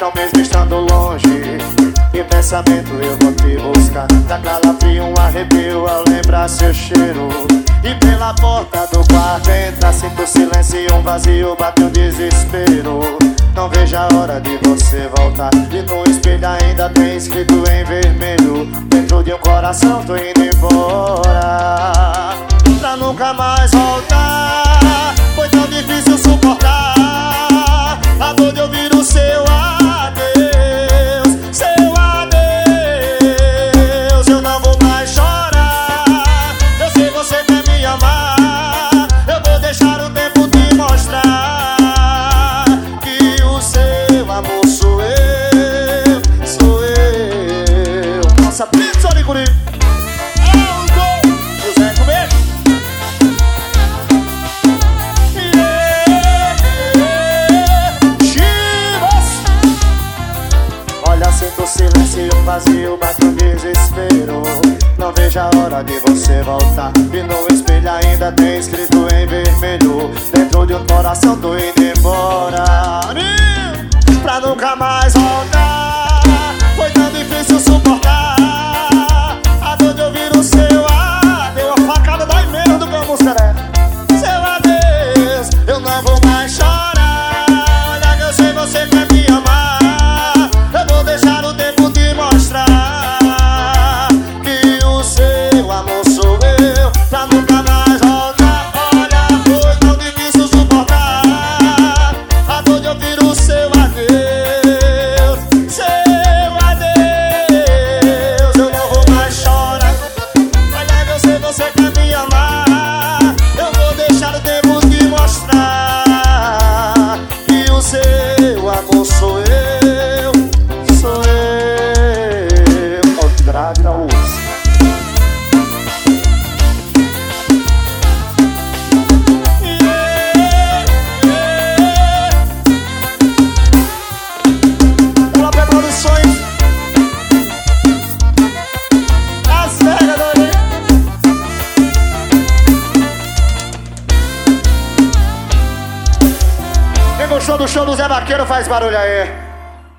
então mesmo estando longe. Em pensamento eu vou te buscar. Dá calafrio, um arrepio ao lembrar seu cheiro. E pela porta do quarto entra, sinto silêncio e um vazio, bate o desespero. Não vejo a hora de você voltar. E no espelho ainda tem escrito em vermelho: dentro de um coração tô indo embora, pra nunca mais voltar. Foi tão difícil suportar a dor de ouvir o seu adeus, seu adeus. Eu não vou mais chorar, eu sei você quer me amar. Eu vou deixar o tempo te mostrar que o seu amor sou eu, sou eu. Nossa, pizza de guri. Sinto silêncio e um vazio, bate um desespero. Não vejo a hora de você voltar. E no espelho ainda tem escrito em vermelho: dentro de um coração tô indo embora, pra nunca mais voltar. Foi tão difícil suportar a dor de ouvir o seu adeus. A facada dói menos do que a música. Seu adeus, eu não vou mais chorar. Olha que eu sei você quer me amar. Deixar o tempo te mostrar que o seu amor sou eu, pra nunca mais voltar. Olha, foi tão difícil suportar a dor de ouvir o seu adeus, seu adeus. Eu não vou mais chorar. Olha, eu sei você quer me amar. Eu vou deixar o tempo te mostrar que o seu amor sou eu. Traga os Própria Produções, Las Vegas, doido. Quem gostou do show do Zé Vaqueiro faz barulho aí.